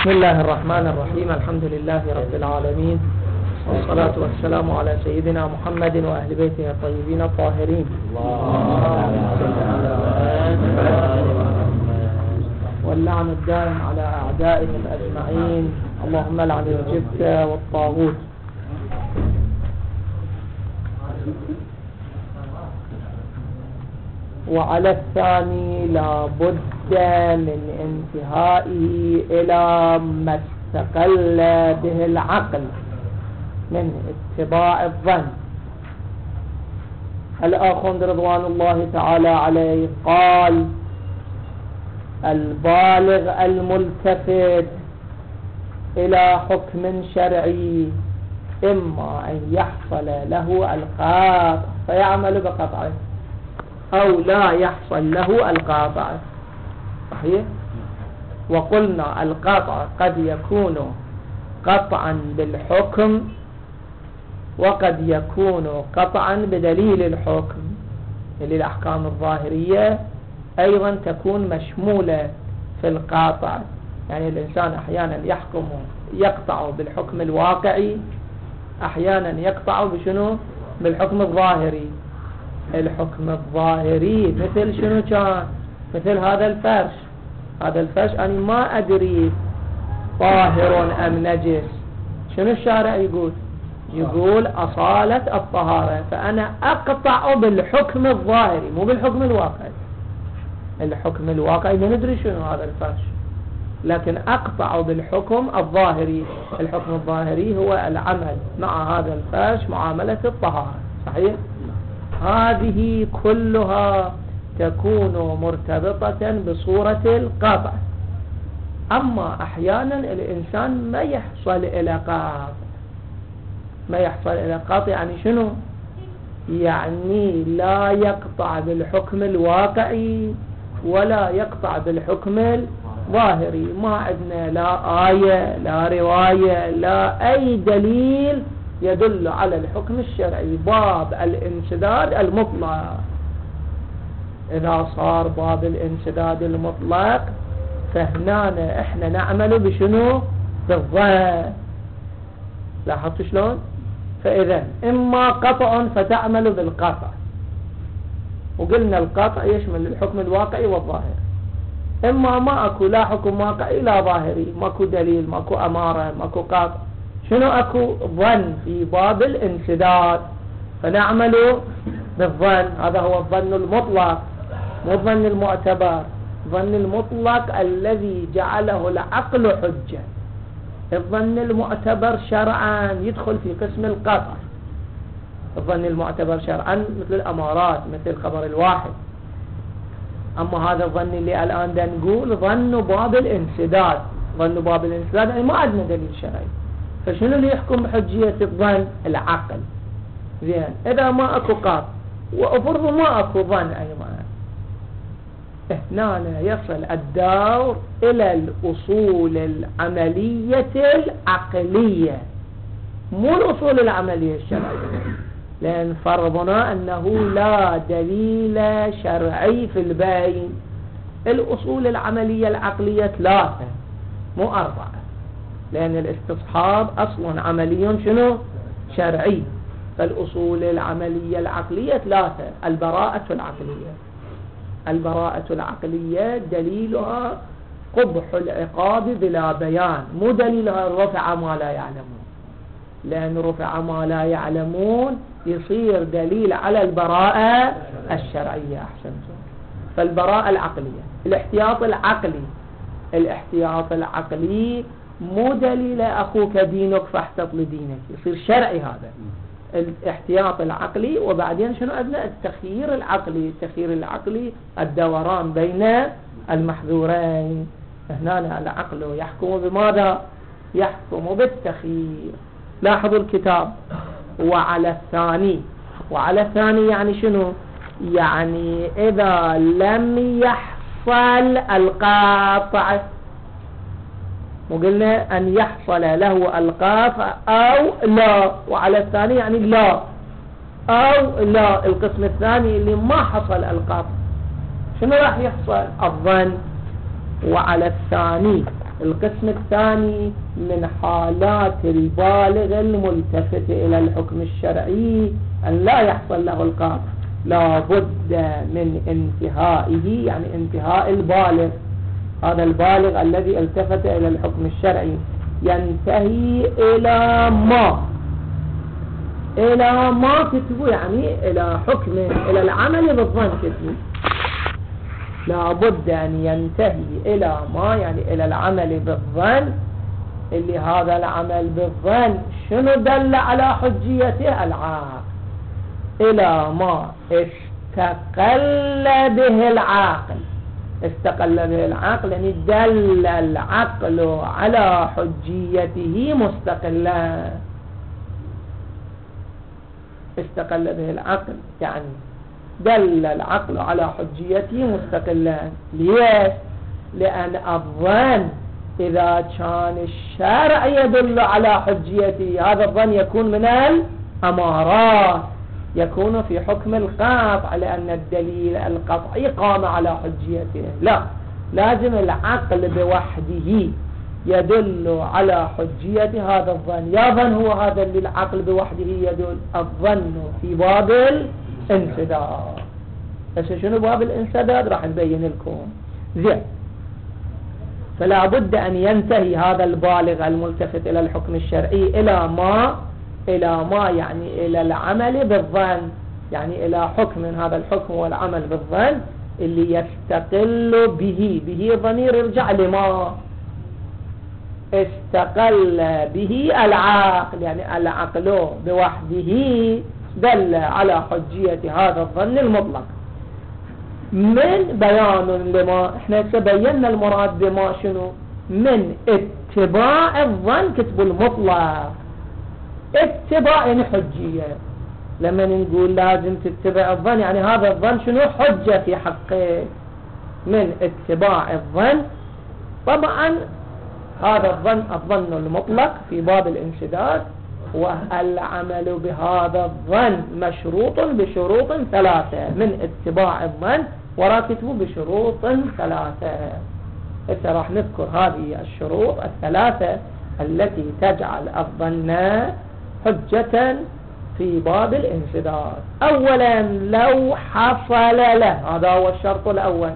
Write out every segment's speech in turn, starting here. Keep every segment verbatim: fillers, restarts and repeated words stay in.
بسم الله الرحمن الرحيم. الحمد لله رب العالمين، والصلاة والسلام على سيدنا محمد وأهل بيته الطيبين الطاهرين. واللعن الدائم على أعدائهم أجمعين. اللهم لعن الجبت والطاغوت. وعلى الثاني لا بد من انتهائه إلى ما استقل به العقل من اتباع الظن. الآخوند رضوان الله تعالى عليه قال: البالغ الملتفت إلى حكم شرعي إما أن يحصل له القاطع فيعمل بقطعه، أو لا يحصل له القاطع. صحيح؟ وقلنا القطع قد يكون قطعا بالحكم، وقد يكون قطعا بدليل الحكم. للأحكام الظاهرية أيضا تكون مشمولة في القاطع، يعني الإنسان أحيانا يحكم يقطع بالحكم الواقعي، أحيانا يقطع بشنو؟ بالحكم الظاهري. الحكم الظاهري مثل شنو كان؟ مثل هذا الفرش. هذا الفرش أنا ما أدري طاهر أم نجس. شنو الشارع يقول؟ يقول أصالة الطهارة، فأنا أقطع بالحكم الظاهري مو بالحكم الواقعي. الحكم الواقعي ما ندري شنو هذا الفرش، لكن أقطع بالحكم الظاهري. الحكم الظاهري هو العمل مع هذا الفرش معاملة الطهارة. صحيح؟ هذه كلها تكون مرتبطة بصورة القطع. أما أحيانا الإنسان ما يحصل إلى قطع. ما يحصل إلى قطع يعني شنو؟ يعني لا يقطع بالحكم الواقعي ولا يقطع بالحكم الظاهري. ما عندنا لا آية لا رواية لا أي دليل يدل على الحكم الشرعي. باب الانسداد المطلق، إذا صار باب الانسداد المطلق فهنا احنا نعمل بشنو؟ بالظن. لاحظت شلون؟ فإذا إما قطع فتعمل بالقطع، وقلنا القطع يشمل الحكم الواقعي والظاهري. إما ما أكو لا حكم واقعي لا ظاهري، ماكو دليل، ماكو أمارة، ماكو قطع. شنو أكو؟ ظن في باب الانسداد، فنعمل بالظن. هذا هو الظن المطلق، مو الظن المعتبر. الظن المطلق الذي جعله العقل حجة. الظن المعتبر شرعا يدخل في قسم القطع. الظن المعتبر شرعا مثل الأمارات، مثل خبر الواحد. أما هذا الظن اللي الآن دا نقول ظن باب الانسداد. ظن باب الانسداد يعني ما عندنا دليل شرعي، فشنو اللي يحكم بحجية الظن؟ العقل. زين، إذا ما أكو قاطع وأفرض ما أكو ظن أيضا، هنا يصل الدور إلى الأصول العملية العقلية، مو الأصول العملية الشرعية. لأن فرضنا أنه لا دليل شرعي في البين. الأصول العملية العقلية ثلاثة مو أربعة، لأن الاستصحاب أصلا عملي شنو؟ شرعي. فالأصول العملية العقلية ثلاثة. البراءة العقلية. البراءة العقلية دليلها قبح العقاب بلا بيان، مو دليلها رفع ما لا يعلمون. لأن رفع ما لا يعلمون يصير دليل على البراءة الشرعية. أحسنتم. فالبراءة العقلية. الاحتياط العقلي. الاحتياط العقلي مو دليل أخوك دينك فاحتط لدينك، يصير شرعي هذا الاحتياط العقلي. وبعدين شنو عندنا؟ التخيير العقلي. التخيير العقلي الدوران بين المحذورين. هنا العقل يحكم بماذا؟ يحكم بالتخيير. لاحظوا الكتاب: وعلى الثاني. وعلى الثاني يعني شنو؟ يعني إذا لم يحصل القاطع. وقلنا أن يحصل له القاطع أو لا. وعلى الثاني يعني لا أو لا. القسم الثاني اللي ما حصل القاطع شنو راح يحصل؟ الظن. وعلى الثاني القسم الثاني من حالات البالغ الملتفت إلى الحكم الشرعي أن لا يحصل له القطع، لا بد من انتهائه، يعني انتهاء البالغ. هذا البالغ الذي التفت إلى الحكم الشرعي ينتهي إلى ما إلى ما كتبوا، يعني إلى حكم، إلى العمل بالظن كتبوا. لا بد أن ينتهي إلى ما، يعني إلى العمل بالظن، اللي هذا العمل بالظن شنو دل على حجيته؟ العاقل. إلى ما استقل به العاقل، استقل به العقل يعني دل العقل على حجيته مستقلا، استقل به العقل يعني دل العقل على حجيته مستقلا. ليش؟ لأن الظن إذا كان الشرع يدل على حجيته، هذا الظن يكون من الأمارات، يكون في حكم القطع، لأن الدليل القطعي قام على حجيته. لا، لازم العقل بوحده يدل على حجية هذا الظن. يا ظن هو هذا اللي العقل بوحده يدل؟ الظن في باب الانسداد. بس شنو باب الانسداد راح نبين لكم. زين، فلا بد أن ينتهي هذا البالغ الملتفت إلى الحكم الشرعي إلى ما إلى ما يعني إلى العمل بالظن، يعني إلى حكم من هذا الحكم والعمل بالظن اللي يستقل به. به ضمير يرجع لما استقل به العقل، يعني العقل بوحده دل على حجية هذا الظن المطلق. من بيان لما، احنا سبينا المراد بما شنو؟ من اتباع الظن كتب المطلق. اتباع يعني حجية، لما نقول لازم تتبع الظن يعني هذا الظن شنو؟ حجة في حقه. من اتباع الظن، طبعا هذا الظن الظن المطلق في باب الانسداد، والعمل بهذا الظن مشروط بشروط ثلاثة. من اتباع الظن وراكتبه بشروط ثلاثة. إذا راح نذكر هذه الشروط الثلاثة التي تجعل الظن حجة في باب الانسداد. أولا، لو حصل له، هذا هو الشرط الأول،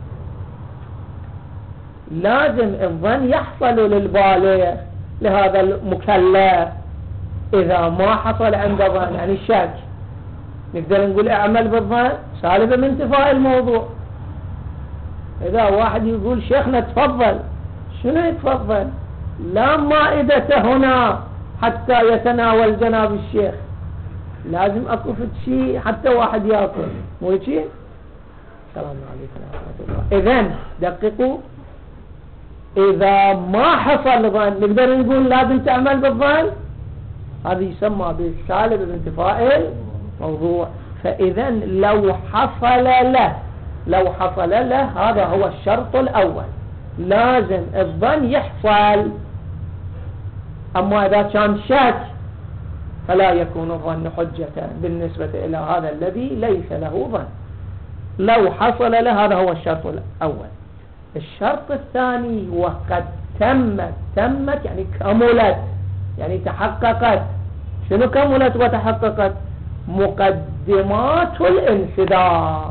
لازم الظن يحصل للبالغ لهذا المكلف. إذا ما حصل عنده ظن يعني الشك، نقدر نقول اعمل بالظن سالبة من انتفاء الموضوع. إذا واحد يقول شيخنا تفضل، شنو يتفضل؟ لا مائدة هنا حتى يتناول جناب الشيخ، لازم اكو شيء حتى واحد ياكل، مو هيك؟ السلام عليكم ورحمة الله. إذن دققوا، إذا ما حصل ظن نقدر نقول لازم تعمل بالظن، هذا يسمى بالسالب بانتفاء الموضوع. فإذا لو حصل له لو حصل له هذا هو الشرط الأول، لازم الظن يحصل. أما إذا كان شك فلا يكون الظن حجة بالنسبة إلى هذا الذي ليس له ظن. لو حصل له هذا هو الشرط الأول. الشرط الثاني هو قد تمت تمت يعني كملت، يعني تحققت. شنو كملت وتحققت؟ مقدمات الانسداد،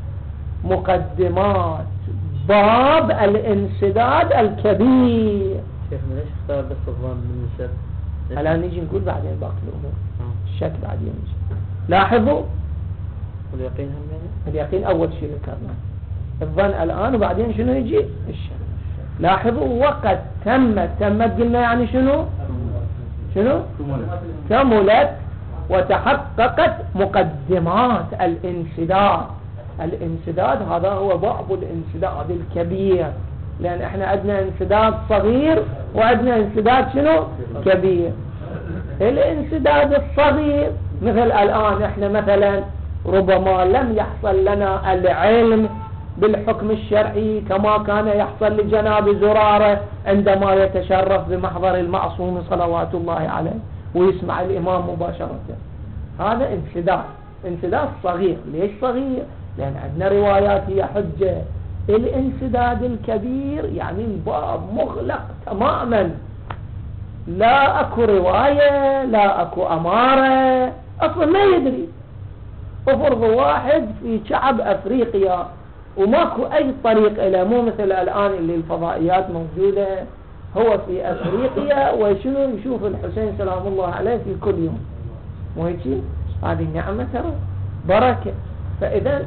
مقدمات باب الانسداد الكبير. شيخنا ليش اختار بس الظن من الشك؟ الآن نيجي نقول بعدين باقي الأمور. الشك بعدين نيجي. لاحظوا واليقين هم يعني؟ اليقين أول شيء ذكرنا، الظن الآن وبعدين شنو يجي؟ الشك. لاحظوا وقد تمت تمت قلنا يعني شنو؟ شنو؟ كملت وتحققت مقدمات الانسداد. الانسداد هذا هو باب الانسداد الكبير، لأن احنا عندنا انسداد صغير وعندنا انسداد شنو؟ كبير. الانسداد الصغير مثل الآن احنا مثلا ربما لم يحصل لنا العلم بالحكم الشرعي كما كان يحصل لجناب زرارة عندما يتشرف بمحضر المعصوم صلوات الله عليه ويسمع الإمام مباشرة. هذا انسداد، انسداد صغير. ليش صغير؟ لأن عندنا روايات هي حجة، الانسداد الكبير يعني الباب مغلق تماما، لا اكو رواية، لا اكو امارة، اصلا ما يدري. افرض واحد في شعب افريقيا وماكو اي طريق له، مو مثل الان اللي الفضائيات موجودة، هو في افريقيا وشنو يشوف الحسين سلام الله عليه في كل يوم، مو هيك؟ هذه نعمة ترى، بركة. فاذا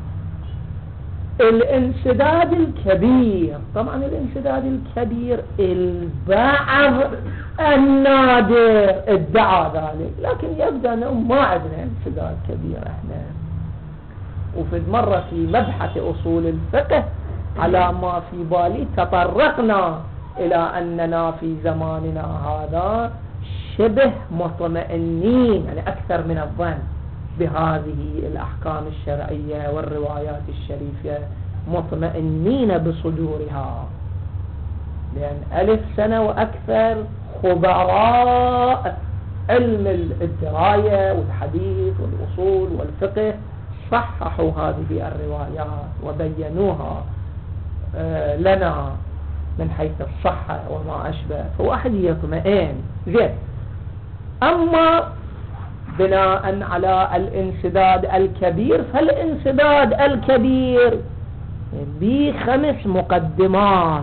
الانسداد الكبير، طبعا الانسداد الكبير البعض النادر ادعى ذلك، لكن يبدو انه ما عندنا انسداد كبير احنا. وفي مرة في مبحث اصول الفقه على ما في بالي تطرقنا الى اننا في زماننا هذا شبه مطمئنين، يعني اكثر من الظن بهذه الأحكام الشرعية والروايات الشريفة، مطمئنين بصدورها، لأن ألف سنة وأكثر خبراء علم الدراية والحديث والأصول والفقه صححوا هذه الروايات وبينوها لنا من حيث الصحة وما أشبه، فواحد يطمئن. زين، أما بناء على الانسداد الكبير، فالانسداد الكبير بخمس مقدمات.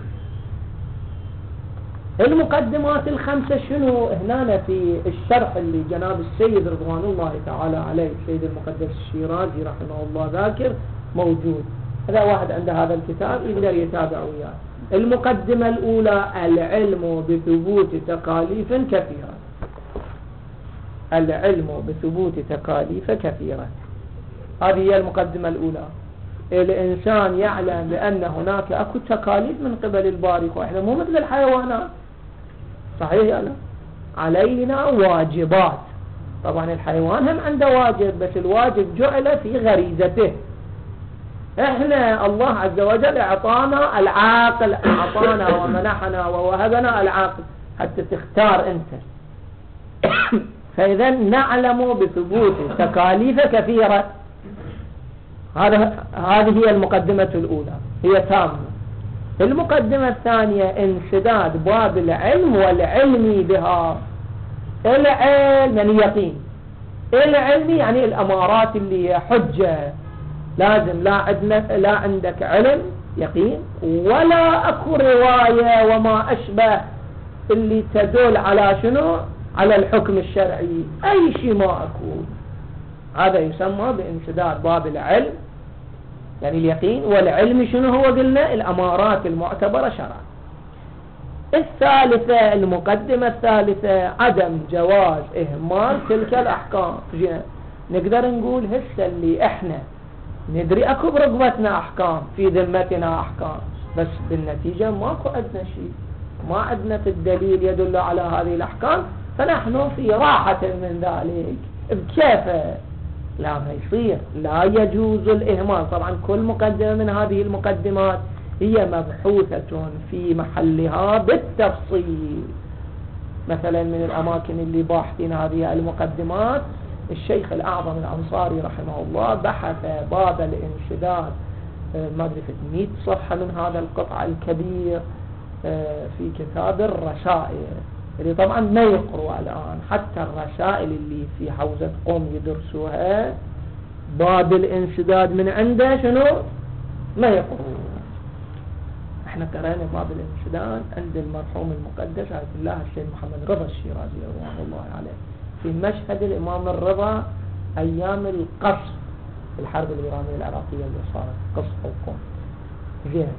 المقدمات الخمسة شنو؟ هنا في الشرح اللي جناب السيد رضوان الله تعالى عليه السيد المقدس الشيرازي رحمه الله ذاكر موجود، هذا واحد عنده هذا الكتاب يقدر يتابع وياه. المقدمة الأولى العلم بثبوت تكاليف كثيرة، العلم بثبوت تكاليف كثيرة، هذه هي المقدمة الأولى. الإنسان يعلم بأن هناك أكو تكاليف من قبل الباري، وإحنا مو مثل الحيوانات، صحيح أنا علينا واجبات. طبعا الحيوان هم عنده واجب، بس الواجب جعل في غريزته. إحنا الله عز وجل أعطانا العاقل، أعطانا ومنحنا ووهبنا العاقل حتى تختار أنت. فإذا نعلم بثبوت تكاليف كثيرة، هذا هذه هي المقدمة الأولى، هي تامة. المقدمة الثانية انسداد باب العلم والعلم بها. العلم يعني يقين، العلم يعني الأمارات اللي هي حجة، لازم لا عندك لا عندك علم يقين ولا أكو رواية وما أشبه اللي تدل على شنو؟ على الحكم الشرعي، أي شيء ما أكو. هذا يسمى بانسداد باب العلم، يعني اليقين. والعلم شنو هو؟ قلنا الأمارات المعتبرة شرعا. الثالثة، المقدمة الثالثة عدم جواز إهمال تلك الأحكام. نقدر نقول هسه اللي إحنا ندري أكو برقبتنا أحكام، في ذمتنا أحكام، بس بالنتيجة ماكو عندنا شيء، ما عندنا في الدليل يدل على هذه الأحكام، فنحن في راحة من ذلك. بكيفه؟ لا، ما يصير، لا يجوز الإهمال. طبعا كل مقدمة من هذه المقدمات هي مبحوثة في محلها بالتفصيل. مثلا من الأماكن اللي باحثين هذه المقدمات الشيخ الأعظم الأنصاري رحمه الله بحث باب الانسداد، ما أدري في مئة صفحة من هذا القطع الكبير في كتاب الرسائل، اللي طبعا ما يقروا الآن، حتى الرسائل اللي في حوزة قوم يدرسوها باب الانسداد من عنده شنو ما يقروا. احنا قرأنا باب الانسداد عند المرحوم المقدس عبد الله الشيخ محمد رضا الشيرازي رضوان الله عليه في مشهد الإمام الرضا أيام القصف، الحرب الإيرانية العراقية اللي صارت، قصف القوم. زين،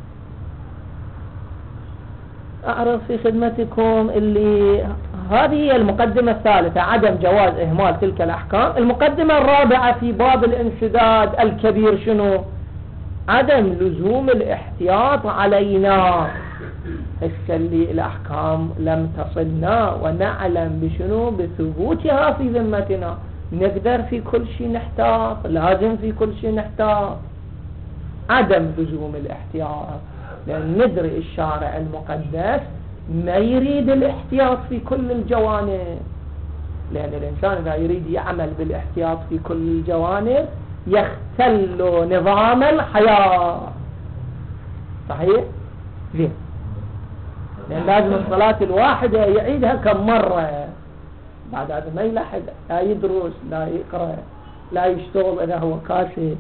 أعرف في خدمتكم اللي هذه هي المقدمة الثالثة، عدم جواز إهمال تلك الأحكام. المقدمة الرابعة في باب الانسداد الكبير شنو؟ عدم لزوم الاحتياط علينا. هسه اللي الأحكام لم تصلنا ونعلم بشنو؟ بثبوتها في ذمتنا، نقدر في كل شيء نحتاط، لازم في كل شيء نحتاط. عدم لزوم الاحتياط، لأن ندري الشارع المقدس ما يريد الاحتياط في كل الجوانب، لأن الإنسان إذا يريد يعمل بالاحتياط في كل الجوانب يختل نظام الحياة. صحيح؟ زين. لأن لازم الصلاة الواحدة يعيدها كم مرة، بعد هذا ما يلحق، لا يدرس لا يقرأ لا يشتغل إذا هو كاسد.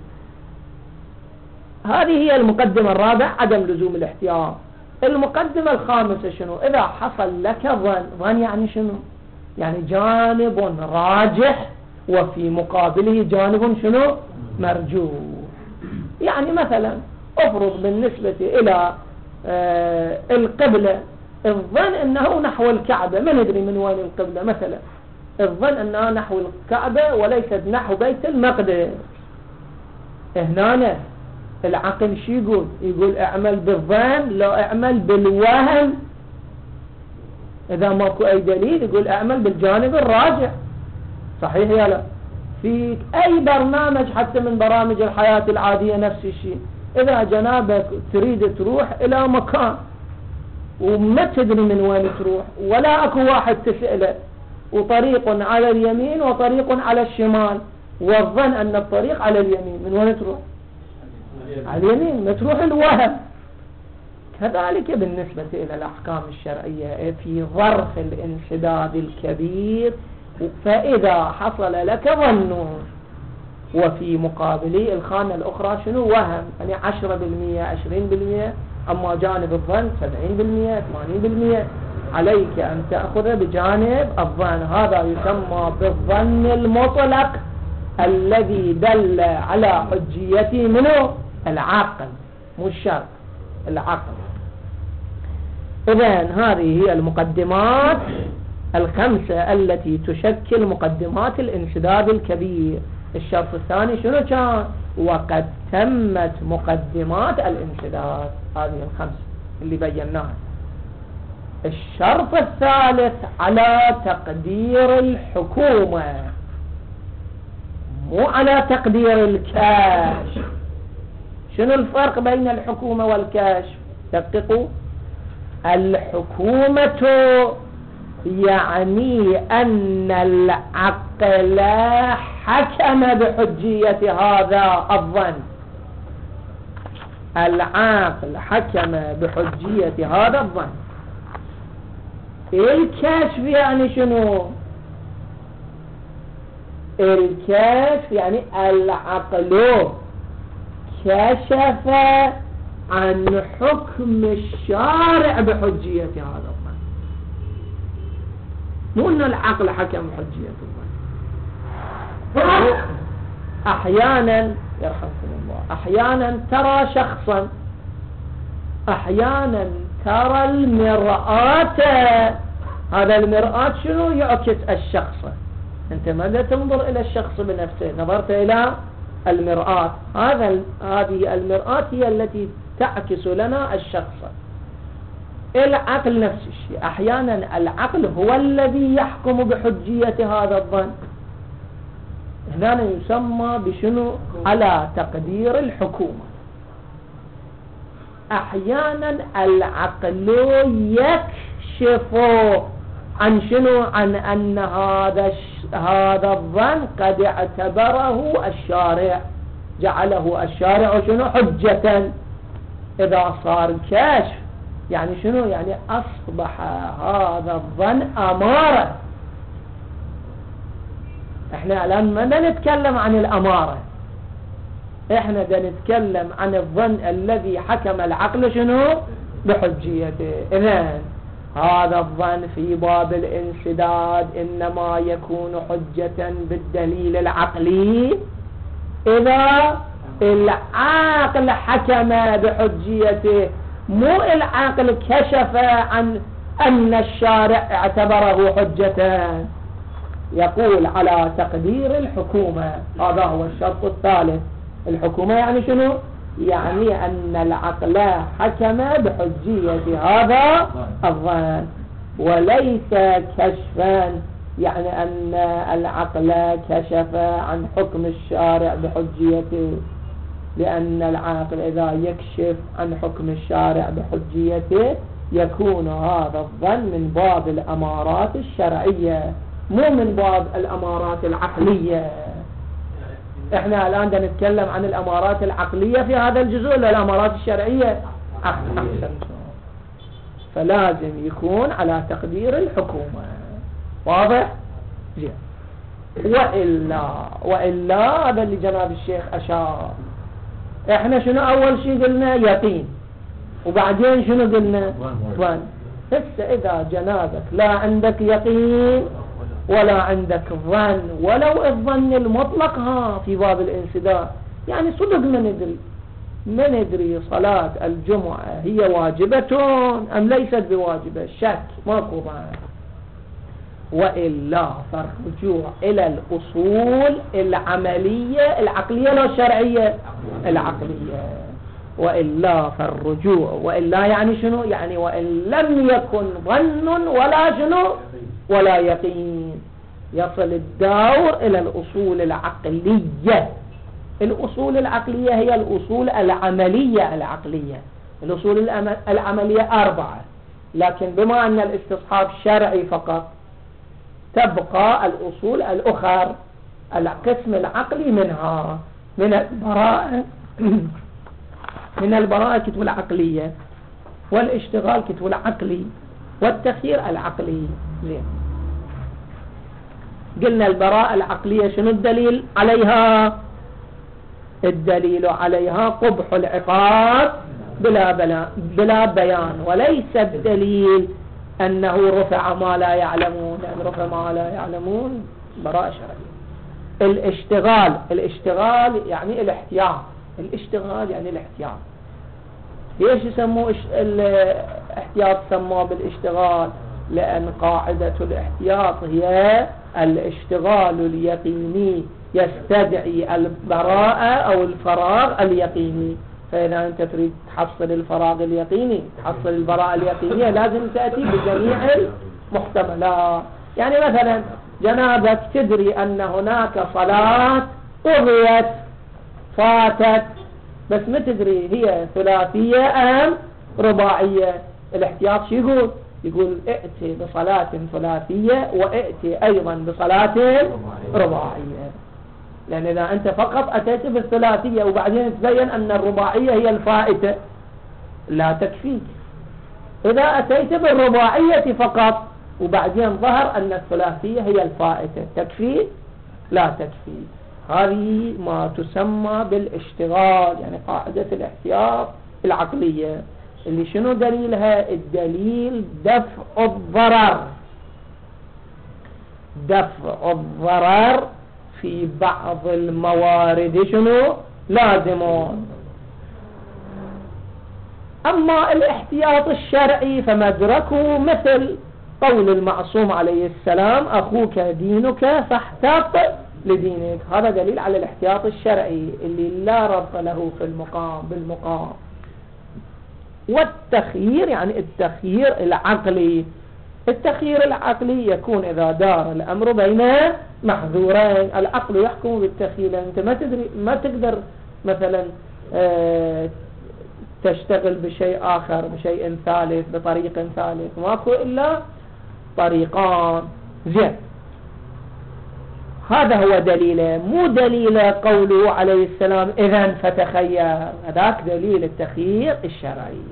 هذه هي المقدمة الرابعة، عدم لزوم الاحتياط. المقدمة الخامسة شنو؟ إذا حصل لك ظن، ظن يعني شنو؟ يعني جانب راجح وفي مقابله جانب شنو؟ مرجوح. يعني مثلا افرض بالنسبة إلى آه القبلة الظن أنه نحو الكعبة، ما ندري من وين القبلة، مثلا الظن أنها نحو الكعبة وليست نحو بيت المقدس. هنا العقل شو يقول؟ يقول اعمل بالظن لا اعمل بالوهم. إذا ماكو أي دليل يقول اعمل بالجانب الراجع. صحيح يا لا؟ في أي برنامج حتى من برامج الحياة العادية نفس الشيء. إذا جنابك تريد تروح إلى مكان وما تدري من وين تروح ولا أكو واحد تسأله، وطريق على اليمين وطريق على الشمال، والظن أن الطريق على اليمين، من وين تروح؟ على اليمين، ما تروح الوهم. كذلك بالنسبة إلى الأحكام الشرعية في ظرف الانسداد الكبير، فإذا حصل لك ظن وفي مقابله الخانة الأخرى شنو؟ وهم، يعني عشرة بالمية عشرين بالمية، أما جانب الظن سبعين بالمية ثمانين بالمية، عليك أن تأخذ بجانب الظن. هذا يسمى بالظن المطلق الذي دل على حجيته منه العقل، مو الشرع، العقل. إذن هذه هي المقدمات الخمسة التي تشكل مقدمات الانسداد الكبير. الشرط الثاني شنو كان؟ وقد تمت مقدمات الانسداد، هذه الخمسة اللي بيناها. الشرط الثالث على تقدير الحكومة، مو على تقدير الكاشف. شنو الفرق بين الحكومة والكاشف؟ دققوا. الحكومة يعني أن العقل حكم بحجية هذا الظن، العقل حكم بحجية هذا الظن. الكشف يعني شنو؟ الكشف يعني العقل كشف عن حكم الشارع بحجية هذا الظن، مو أن العقل حكم بحجية الظن. أحيانا يرحمكم الله، أحيانا ترى شخصا، أحيانا ترى المرآة، هذا المرآة شنو؟ يعكس الشخص. أنت ماذا تنظر إلى الشخص بنفسه؟ نظرت إلى المرآة، هذا هذه المرآة هي التي تعكس لنا الشخص. العقل نفس الشيء، أحيانا العقل هو الذي يحكم بحجية هذا الظن. هنا يسمى بشنو؟ على تقدير الحكومة. أحيانا العقل يكشف عن شنو؟ عن أن هذا هذا الظن قد اعتبره الشارع، جعله الشارع شنو؟ حجة. إذا صار كشف يعني شنو؟ يعني أصبح هذا الظن أمارة. احنا الآن ما نتكلم عن الأمارة، احنا نتكلم عن الظن الذي حكم العقل شنو؟ بحجيته. إذن هذا الظن في باب الانسداد إنما يكون حجة بالدليل العقلي إذا العقل حكم بحجيته، مو العقل كشف عن أن الشارع اعتبره حجة. يقول على تقدير الحكومة، هذا هو الشرط الثالث. الحكومة يعني شنو؟ يعني أن العقل حكم بحجية هذا الظن، وليس كشفا يعني أن العقل كشف عن حكم الشارع بحجيته، لأن العقل إذا يكشف عن حكم الشارع بحجيته يكون هذا الظن من باب الأمارات الشرعية، مو من باب الأمارات العقلية. احنا الآن بدنا نتكلم عن الأمارات العقلية في هذا الجزء ولا الأمارات الشرعية؟ عقلية. فلازم يكون على تقدير الحكومة. واضح؟ زين. وإلا وإلا هذا اللي جناب الشيخ أشار. احنا شنو أول شيء قلنا؟ يقين. وبعدين شنو قلنا؟ ظن. هسه إذا جنابك لا عندك يقين ولا عندك ظن، ولو الظن المطلق ها في باب الانسداد، يعني صدق ما ندري ما ندري صلاة الجمعة هي واجبة أم ليست بواجبة، شك ماكو ظن. وإلا فالرجوع إلى الأصول العملية العقلية لا الشرعية العقلية. وإلا فالرجوع، وإلا يعني شنو؟ يعني وإن لم يكن ظن ولا شنو ولا يقين، يصل الدور إلى الأصول العقلية. الأصول العقلية هي الأصول العملية العقلية. الأصول العملية أربعة، لكن بما أن الاستصحاب شرعي فقط تبقى الأصول الأخر القسم العقلي منها، من البراءة من البراءة كتب العقلية، والاشتغال كتب العقلي، والتخيير العقلي. زين. قلنا البراءة العقلية شنو الدليل عليها؟ الدليل عليها قبح العقاب بلا, بلا, بلا بيان، وليس الدليل أنه رفع ما لا يعلمون، لأن رفع ما لا يعلمون براءة شرعية. الاشتغال الاشتغال يعني الاحتياط، الاشتغال يعني الاحتياط. ليش يسموه الاحتياط سموه بالاشتغال؟ لأن قاعدة الاحتياط هي الاشتغال اليقيني يستدعي البراءة أو الفراغ اليقيني. فإذا أنت تريد تحصل الفراغ اليقيني، تحصل البراءة اليقينية، لازم تأتي بجميع المحتملات. يعني مثلا جنابك تدري أن هناك صلاة قضيت فاتت، بس ما تدري هي ثلاثية أم رباعية. الاحتياط شو يقول؟ يقول ائتي بصلاة ثلاثية وائتي أيضا بصلاة رباعية. لأن إذا أنت فقط أتيت بالثلاثية وبعدين تبين أن الرباعية هي الفائتة لا تكفيك. إذا أتيت بالرباعية فقط وبعدين ظهر أن الثلاثية هي الفائتة، تكفي؟ لا تكفي. هذه ما تسمى بالاشتغال، يعني قاعدة الاحتياط العقلية، اللي شنو دليلها؟ الدليل دفع الضرر. دفع الضرر في بعض الموارد شنو؟ لازمون. أما الاحتياط الشرعي فمدركه مثل قول المعصوم عليه السلام: أخوك دينك فاحتاط لدينك. هذا دليل على الاحتياط الشرعي اللي لا ربط له في المقام بالمقام. والتخيير يعني التخيير العقلي. التخيير العقلي يكون إذا دار الأمر بين محذورين. العقل يحكم بالتخيير. أنت ما تدري ما تقدر مثلا اه تشتغل بشيء آخر، بشيء ثالث، بطريق ثالث، ماكو إلا طريقان. زين. هذا هو دليله، مو دليل قوله عليه السلام إذن فتخير. هذاك دليل التخيير الشرعي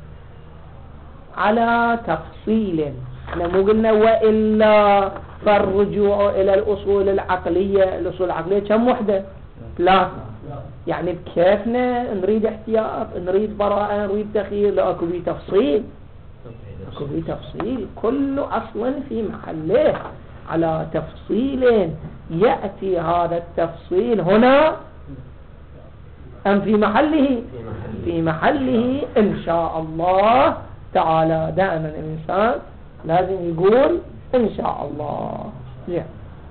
على تفصيل. احنا مو قلنا وإلا فالرجوع إلى الأصول العقلية. الأصول العقلية كم وحدة؟ ثلاثة. يعني بكيفنا نريد احتياط، نريد براءة، نريد تخيير، لا أكو بيه تفصيل. أكو بيه تفصيل، كله أصلا في محله على تفصيل. يأتي هذا التفصيل هنا أم في محله؟ في محله إن شاء الله تعالى. دائما الإنسان لازم يقول إن شاء الله. يعني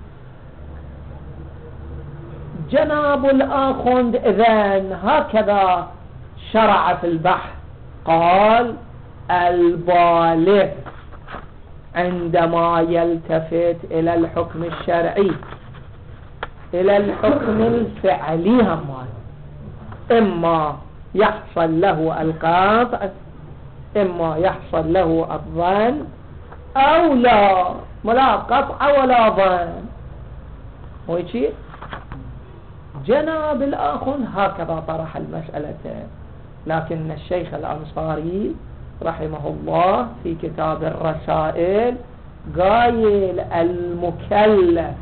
جناب الآخوند إذن هكذا شرع في البحث، قال: البالغ عندما يلتفت إلى الحكم الشرعي إلى الحكم الفعلي هم إما يحصل له القطع، إما يحصل له الظن، أو لا، ولا قطع ولا ظن. هو يشي جناب الآخون هكذا طرح المسألة، لكن الشيخ الأنصاري رحمه الله في كتاب الرسائل قايل المكلف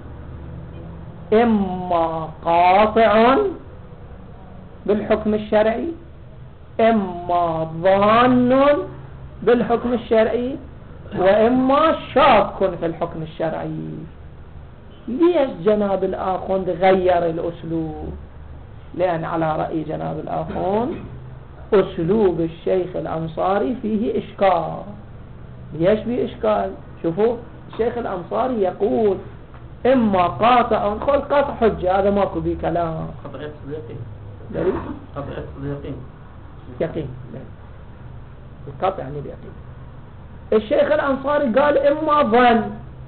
إما قاطع بالحكم الشرعي إما ظان بالحكم الشرعي وإما شاك في الحكم الشرعي. ليش جناب الآخوند غير الأسلوب؟ لأن على رأي جناب الآخوند أسلوب الشيخ الأنصاري فيه إشكال. ليش فيه إشكال؟ شوفوا الشيخ الأنصاري يقول إما قاطع، خل قاطع حجة، هذا ماكو بيه كلام. قطعية اليقين. دليل؟ قطعية اليقين. يقين. القطع يعني اليقين. الشيخ الأنصاري قال إما ظن،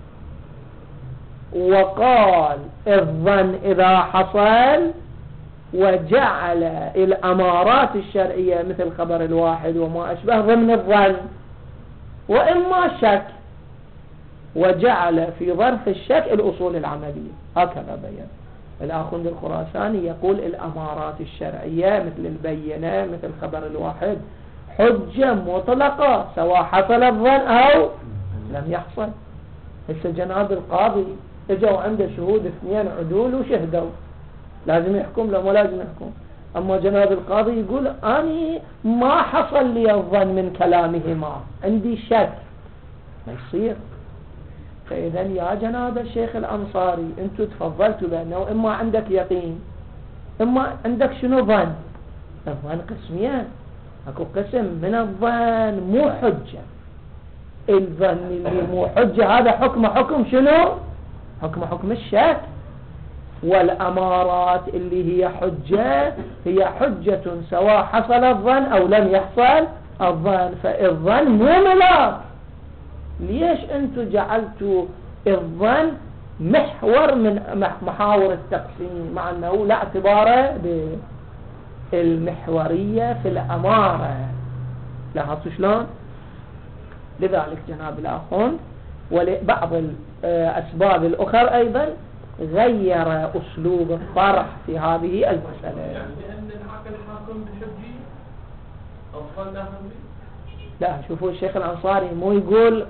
وقال الظن إذا حصل وجعل الأمارات الشرعية مثل خبر الواحد وما أشبه ضمن الظن، وإما شك وجعل في ظرف الشك الأصول العملية. هكذا بيان الآخوند الخراساني، يقول الأمارات الشرعية مثل البينة مثل خبر الواحد حجة مطلقة سواء حصل الظن أو لم يحصل. هسه جناب القاضي اجوا عنده شهود اثنين عدول وشهدوا، لازم يحكم لو ما لازم يحكم. أما جناب القاضي يقول أنا ما حصل لي الظن من كلامهما، عندي شك، ما يصير. فإذا يا جناب الشيخ الأنصاري أنتوا تفضلتوا بأنه إما عندك يقين إما عندك شنو ظن. الظن قسمين، أكو قسم من الظن مو حجة. الظن اللي مو حجة هذا حكم حكم شنو؟ حكم حكم الشك. والأمارات اللي هي حجة هي حجة سواء حصل الظن أو لم يحصل الظن. فالظن مو ملاك. ليش أنتوا جعلتوا الظن محور من محاور التقسيم مع أنه لا اعتبار بالمحورية في الأمارة؟ لاحظتوا شلون؟ لذلك جناب الأخوان ولبعض الأسباب الأخرى أيضا غير أسلوب الطرح في هذه المسألة. يعني لأن الحاكم بالحجي أفضل لهم؟ لا، شوفوا الشيخ الأنصاري مو يقول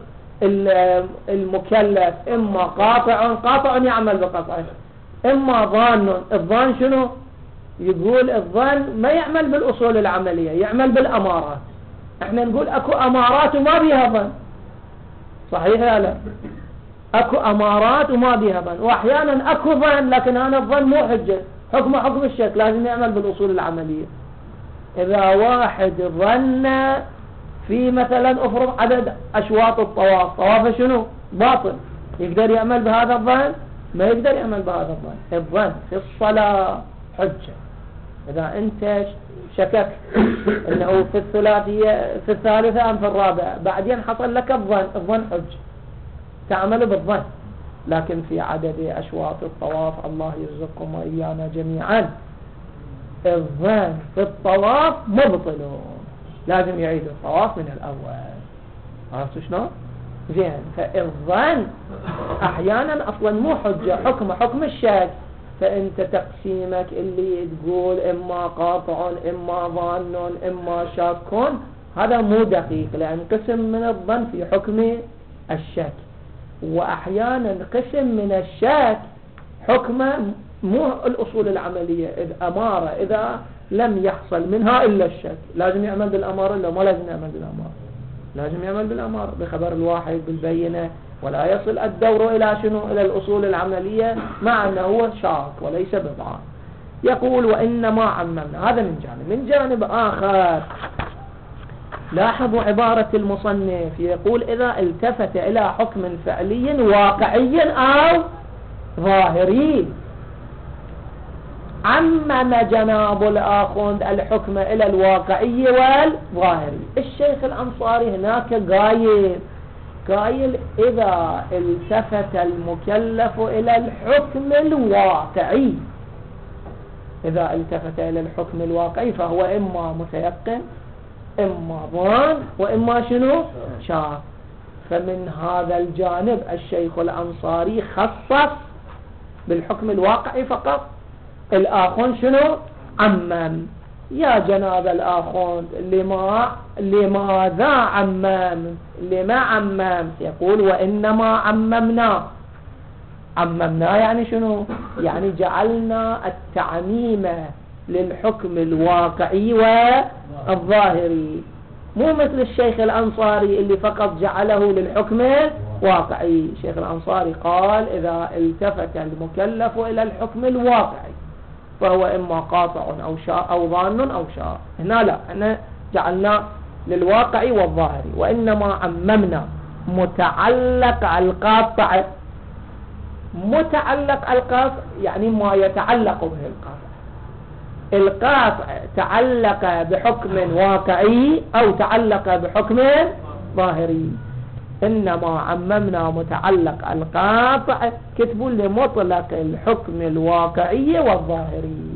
المكلف إما قاطع قاطع يعمل بقطعه إما ظان. الظان شنو؟ يقول الظان ما يعمل بالأصول العملية، يعمل بالأمارات. احنا نقول اكو أمارات وما بيها ظن، صحيح لا لا؟ اكو أمارات وما بيها ظن، واحيانا اكو ظن لكن هذا الظن مو حجة، حكم حكم الشك، لازم يعمل بالأصول العملية. إذا واحد ظن في مثلا افرض عدد اشواط الطواف، طوافه شنو؟ باطل، يقدر يعمل بهذا الظن؟ ما يقدر يعمل بهذا الظن. الظن في الصلاة حجة. اذا انت شكك انه في الثلاثية في الثالثة ام في الرابعة بعدين حصل لك الظن، الظن حجة تعمل بالظن. لكن في عدد اشواط الطواف الله يرزقكم وايانا جميعا الظن في الطواف مبطل، لازم يعيد الطواف من الأول. عرفتوا شنو؟ زين. فالظن أحيانا أصلا مو حجة، حكم حكم الشك. فأنت تقسيمك اللي تقول إما قاطع إما ظان إما شاك هذا مو دقيق، لأن قسم من الظن في حكم الشك، وأحيانا قسم من الشك حكم مو الأصول العملية. إذا أمارة إذا لم يحصل منها إلا الشك لازم يعمل بالأمارة، إلا ما لازم يعمل بالأمارة؟ لازم يعمل بالأمارة بخبر الواحد بالبينة، ولا يصل الدور إلى شنو؟ إلى الأصول العملية، مع أنه هو شاك وليس بضعان. يقول وإنما عممنا. هذا من جانب. من جانب آخر لاحظوا عبارة المصنف، يقول إذا التفت إلى حكم فعلي واقعي أو ظاهري. عمم جناب الآخوند الحكم إلى الواقعي والظاهري. الشيخ الأنصاري هناك قايل قايل إذا التفت المكلف إلى الحكم الواقعي، إذا التفت إلى الحكم الواقعي فهو إما متيقن إما ظان وإما شنو؟ شاك. فمن هذا الجانب الشيخ الأنصاري خصص بالحكم الواقعي فقط. الآخون شنو عمم. يا جناب الآخون لما لماذا عمم لما عمم؟ يقول وإنما عممنا. عممنا يعني شنو؟ يعني جعلنا التعميم للحكم الواقعي والظاهري، مو مثل الشيخ الأنصاري اللي فقط جعله للحكم الواقعي. الشيخ الأنصاري قال إذا التفت المكلف إلى الحكم الواقعي فهو إما قاطع أو شاء أو ظان أو شاء. هنا لا، هنا جعلنا للواقعي والظاهري. وإنما عممنا متعلق القاطع. متعلق القاطع يعني ما يتعلق به القاطع. القاطع تعلق بحكم واقعي أو تعلق بحكم ظاهري. إنما عممنا متعلق القاطع كتبوا لمطلق الحكم الواقعي والظاهري.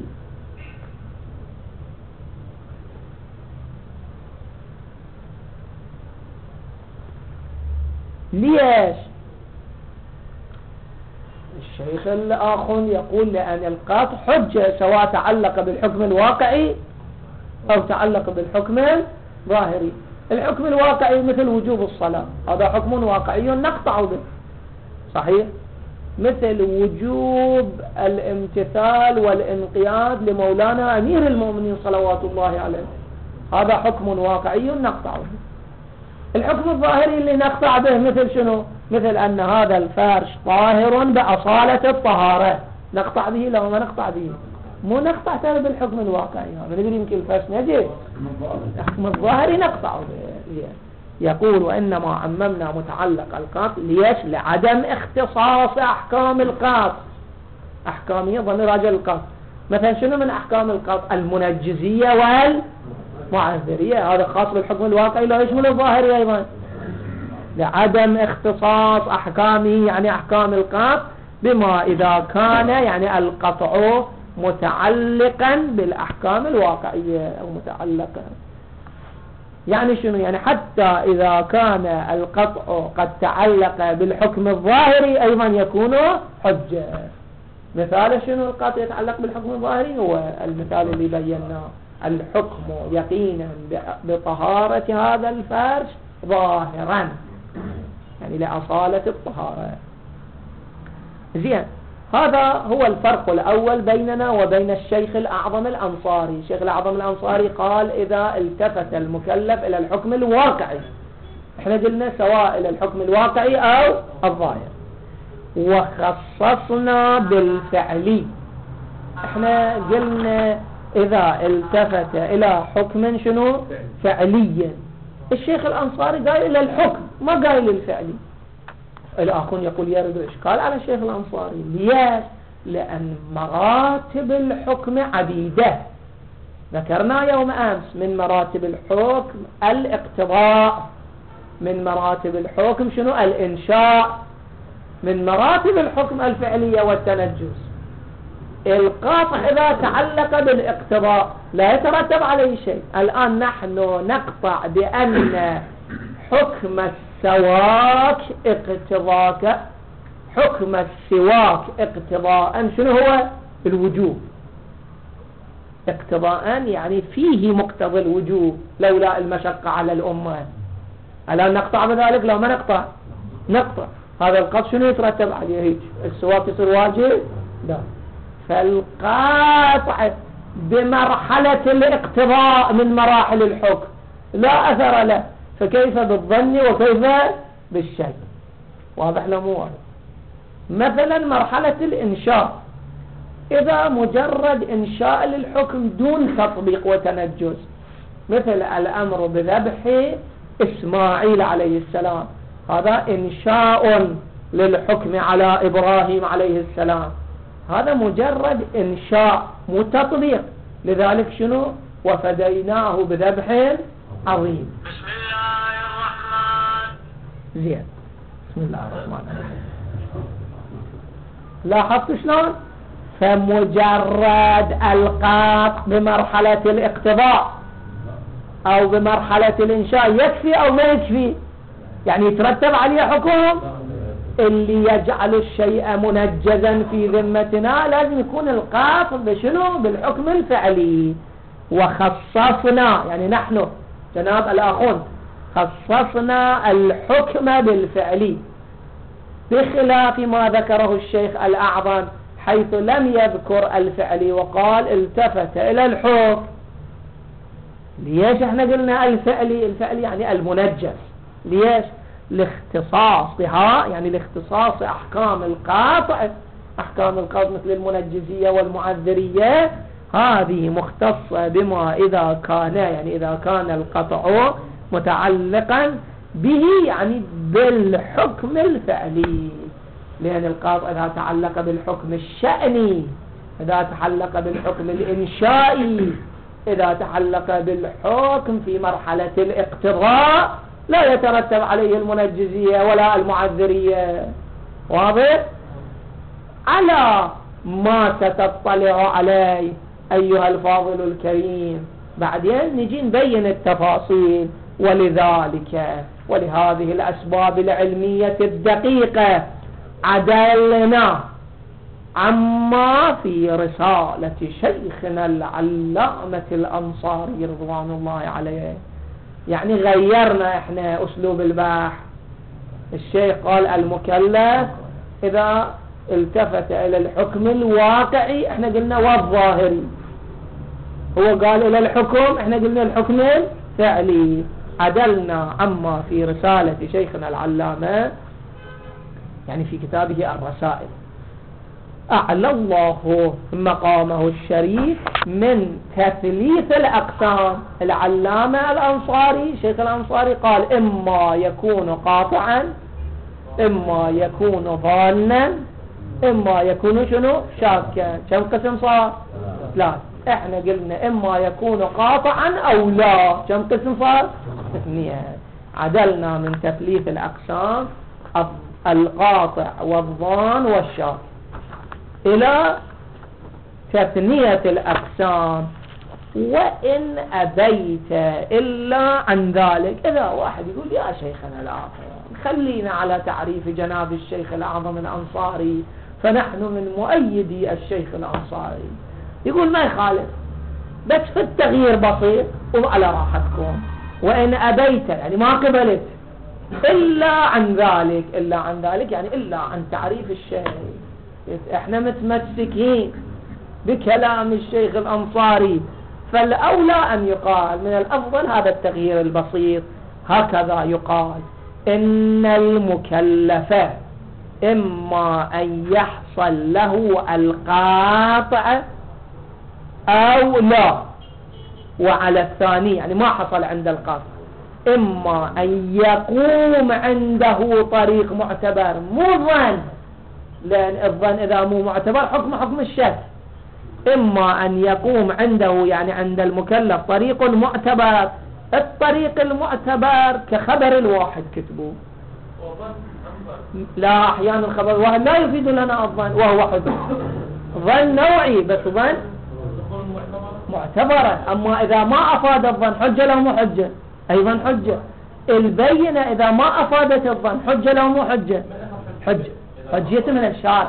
ليش؟ الشيخ الآخر يقول لأن القاطع حجة سواء تعلق بالحكم الواقعي أو تعلق بالحكم الظاهري. الحكم الواقعي مثل وجوب الصلاة، هذا حكم واقعي نقطع به، صحيح؟ مثل وجوب الامتثال والانقياد لمولانا أمير المؤمنين صلوات الله عليه، هذا حكم واقعي نقطع به. الحكم الظاهري اللي نقطع به مثل شنو؟ مثل أن هذا الفرش طاهر بأصالة الطهارة، نقطع به لو ما نقطع به؟ مو نقطع ترى بالحكم الواقعي، هذا ندري يمكن الفرش نجي الحكم الظاهري نقطع به. يقول وإنما عممنا متعلق القاطع ليش؟ لعدم اختصاص أحكام القاطع. أحكامية ضمير راجع القاطع. مثلا شنو من أحكام القاطع؟ المنجزية والمعذرية، هذا خاص بالحكم الواقعي لا يشمل الظاهري أيضا. لعدم اختصاص أحكامه يعني أحكام القاطع بما إذا كان يعني القطع متعلقا بالأحكام الواقعية أو متعلقا. يعني شنو؟ يعني حتى إذا كان القطع قد تعلق بالحكم الظاهري أيضا يكون حجة. مثال شنو القطع يتعلق بالحكم الظاهري؟ هو المثال اللي بيناه، الحكم يقينا بطهارة هذا الفرش ظاهرا، يعني لأصالة الطهارة. زين، هذا هو الفرق الأول بيننا وبين الشيخ الأعظم الأنصاري. الشيخ الأعظم الأنصاري قال إذا التفت المكلف إلى الحكم الواقعي، احنا قلنا سواء إلى الحكم الواقعي أو الظاهر، وخصصنا بالفعلي. احنا قلنا إذا التفت إلى حكم شنو؟ فعليا. الشيخ الأنصاري قال إلى الحكم، ما قال الفعلي. الآخر يقول يرد إشكال على الشيخ الأنصاري. ليش؟ لأن مراتب الحكم عديدة. ذكرنا يوم أمس من مراتب الحكم الاقتضاء، من مراتب الحكم شنو؟ الإنشاء، من مراتب الحكم الفعلية والتنجس. القاطع إذا تعلق بالاقتضاء لا يترتب عليه شيء. الآن نحن نقطع بأن حكم السواك اقتضاك، حكم السواك اقتضاء شنو هو؟ الوجوب. اقتضاء يعني فيه مقتضى الوجوب لولا المشقة على الأمة. الآن نقطع بذلك؟ لا، ما نقطع. نقطع هذا القطع شنو يترتب عليه؟ هيك السواك يصير واجب؟ لا. فالقاطع بمرحلة الاقتضاء من مراحل الحكم لا أثر له، فكيف بالظن وكيف بالشك؟ واضح له مو واضح؟ مثلا مرحلة الإنشاء، إذا مجرد إنشاء للحكم دون تطبيق وتنجز، مثل الأمر بذبح إسماعيل عليه السلام، هذا إنشاء للحكم على إبراهيم عليه السلام، هذا مجرد إنشاء مو تطبيق. لذلك شنو؟ وفديناه بذبح عظيم. بسم الله الرحمن. زين، بسم الله الرحمن الرحيم. لاحظت شلون؟ فمجرد القاط بمرحلة الاقتضاء أو بمرحلة الإنشاء يكفي أو ما يكفي؟ يعني يترتب عليه حكم؟ اللي يجعل الشيء منجزا في ذمتنا لازم يكون القاطع بشنو؟ بالحكم الفعلي. وخصصنا يعني نحن جناب الأخون خصصنا الحكم بالفعل بخلاف ما ذكره الشيخ الأعظم حيث لم يذكر الفعل وقال التفت إلى الحكم. ليش احنا قلنا الفعل؟ الفعل يعني المنجز. ليش؟ لاختصاصها، يعني لاختصاص أحكام القاطع. أحكام القاطع مثل المنجزية والمعذرية هذه مختصة بما إذا كان، يعني إذا كان القطع متعلقا به يعني بالحكم الفعلي. لأن القاطع إذا تعلق بالحكم الشأني، إذا تعلق بالحكم الإنشائي، إذا تعلق بالحكم في مرحلة الاقتضاء لا يترتب عليه المنجزية ولا المعذرية. واضح؟ على ما ستطلع عليه أيها الفاضل الكريم بعدين نجي نبين التفاصيل. ولذلك ولهذه الأسباب العلمية الدقيقة عدلنا عما في رسالة شيخنا العلامة الأنصاري رضوان الله عليه. يعني غيرنا احنا أسلوب البحث. الشيخ قال المكلف إذا التفت إلى الحكم الواقعي، احنا قلنا والظاهري. هو قال إلى الحكم، احنا قلنا الحكم الفعلي. عدلنا عما في رسالة شيخنا العلامة يعني في كتابه الرسائل أعلى الله مقامه الشريف من تثليث الأقسام. العلامة الأنصاري شيخ الأنصاري قال إما يكون قاطعا، إما يكون ظانا، إما يكون شنو؟ شاكا. كم قسم صار؟ لا. احنا قلنا إما يكون قاطعا أو لا. كم قسم صار؟ اثنين. عدلنا من تثليث الأقسام القاطع والظان والشاك إلى تثنية الأقسام. وإن أبيت إلا عن ذلك، إذا واحد يقول يا شيخنا الأعظم خلينا على تعريف جناب الشيخ الأعظم الأنصاري فنحن من مؤيدي الشيخ الأنصاري، يقول ما يخالف بس في التغيير بسيط وعلى راحتكم. وإن أبيت يعني ما قبلت إلا عن ذلك، إلا عن ذلك يعني إلا عن تعريف الشيخ. احنا متمسكين بكلام الشيخ الأنصاري، فالأولى أن يقال من الأفضل هذا التغيير البسيط. هكذا يقال إن المكلف إما أن يحصل له القاطع أو لا. وعلى الثاني يعني ما حصل عند القاطع إما أن يقوم عنده طريق معتبر مو ظن، لأن الظن إذا مو معتبر حكم حكم الشك. إما أن يقوم عنده يعني عند المكلف طريق معتبر. الطريق المعتبر كخبر الواحد كتبه. لا، أحيانا الخبر الواحد لا يفيد لنا الظن وهو حجة. ظن نوعي بس ظن معتبرة. أما إذا ما أفاد الظن حجة لو مو حجة أيضا حجة. البينة إذا ما أفادت الظن حجة لو مو حجة حجة حجية من الشارع.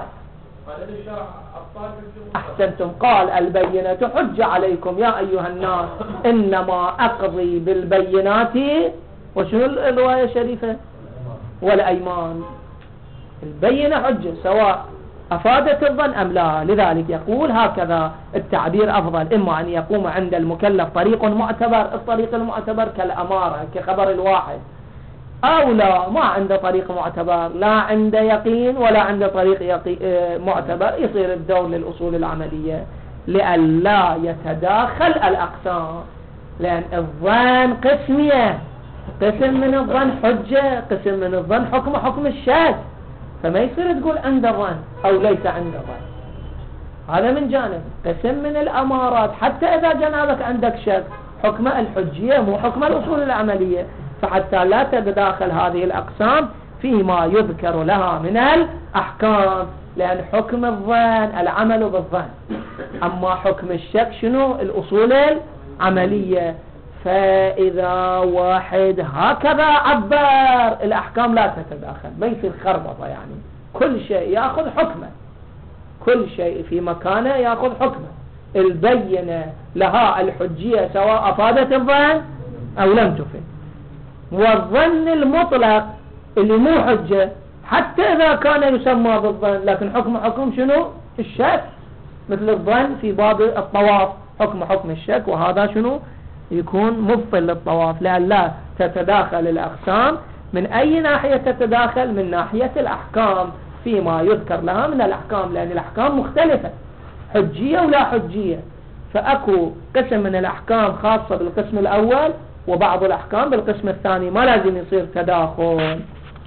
أحسنتم. قال البينة حجة عليكم يا أيها الناس إنما أقضي بالبينات وشنو الرواية الشريفة والأيمان. البينة حجة سواء أفادت الظن أم لا. لذلك يقول هكذا التعبير أفضل. إما أن يقوم عند المكلف طريق معتبر، الطريق المعتبر كالأمارة كخبر الواحد، أو لا ما عنده طريق معتبر، لا عنده يقين ولا عنده طريق يقين معتبر، يصير الدور للأصول العملية لئلا يتداخل الأقسام. لأن الظن قسمية، قسم من الظن حجة، قسم من الظن حكم حكم الشك، فما يصير تقول عند ظن أو ليس عند ظن. هذا من جانب. قسم من الأمارات حتى إذا جنابك عندك شك حكم الحجية مو حكم الأصول العملية، فحتى لا تتداخل هذه الأقسام فيما يذكر لها من الأحكام. لأن حكم الظن العمل بالظن، أما حكم الشك شنو؟ الأصول العملية. فإذا واحد هكذا عبر الأحكام لا تتداخل، ما يصير خربطة، يعني كل شيء يأخذ حكمه، كل شيء في مكانه يأخذ حكمه. البينة لها الحجية سواء أفادت الظن أو لم تفد. والظن المطلق اللي مو حجة حتى إذا كان يسمى بالظن لكن حكم حكم شنو؟ الشك، مثل الظن في باب الطواف حكم حكم الشك، وهذا شنو؟ يكون مبطل للطواف، لأن لا تتداخل الأقسام. من أي ناحية تتداخل؟ من ناحية الأحكام فيما يذكر لها من الأحكام، لأن الأحكام مختلفة حجية ولا حجية، فأكو قسم من الأحكام خاصة بالقسم الأول وبعض الأحكام بالقسم الثاني، ما لازم يصير تداخل.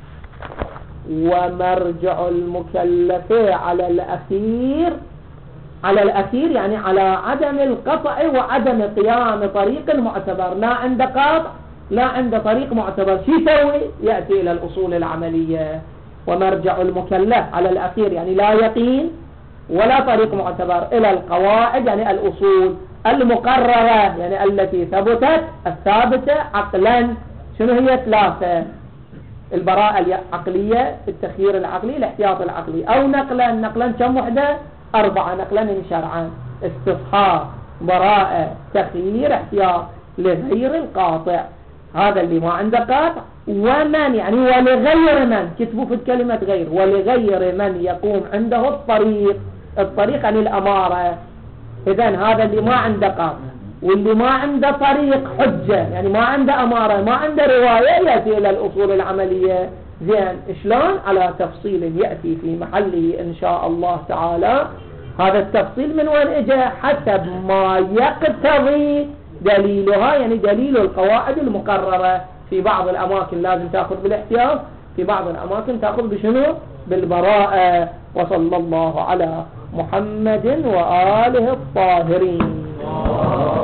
ومرجع المكلف على الأخير، على الأخير يعني على عدم القطع وعدم قيام طريق معتبر، لا عند قاطع لا عند طريق معتبر، شو يسوي؟ يأتي إلى الأصول العملية. ومرجع المكلف على الأخير يعني لا يقين ولا طريق معتبر، إلى القواعد يعني الأصول المقررة، يعني التي ثبتت الثابتة عقلا. شنو هي؟ ثلاثة: البراءة العقلية، التخيير العقلي، الاحتياط العقلي. أو نقلا، نقلا كم وحدة؟ أربعة نقلا شرعا: استصحاب، براءة، تخيير، احتياط لغير القاطع. هذا اللي ما عنده قاطع. ومن يعني ولغير من، كتبوا في الكلمة غير، ولغير من يقوم عنده الطريق، الطريق عن الأمارة. إذن هذا اللي ما عنده قاطع، واللي ما عنده طريق حجة يعني ما عنده أمارة ما عنده رواية، يأتي إلى الأصول العملية. زين، شلون؟ على تفصيل يأتي في محله إن شاء الله تعالى. هذا التفصيل من وين إجا؟ حسب ما يقتضي دليلها، يعني دليل القواعد المقررة. في بعض الأماكن لازم تأخذ بالاحتياط، في بعض الأماكن تأخذ بشنو؟ بالبراءة. وصلى الله على محمد وآله الطاهرين.